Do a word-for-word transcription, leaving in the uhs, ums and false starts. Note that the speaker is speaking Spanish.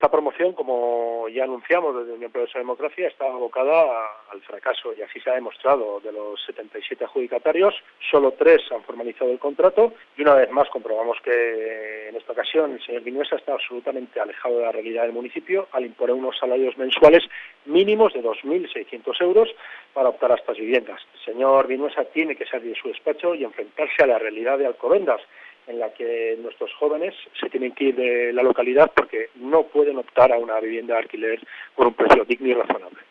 Esta promoción, como ya anunciamos desde Unión Progreso y Democracia, está abocada al fracaso y así se ha demostrado. De los setenta y siete adjudicatarios, solo tres han formalizado el contrato y una vez más comprobamos que en esta ocasión el señor Vinuesa está absolutamente alejado de la realidad del municipio al imponer unos salarios mensuales mínimos de dos mil seiscientos euros para optar a estas viviendas. El señor Vinuesa tiene que salir de su despacho y enfrentarse a la realidad de Alcobendas, en la que nuestros jóvenes se tienen que ir de la localidad porque no pueden optar a una vivienda de alquiler por un precio digno y razonable.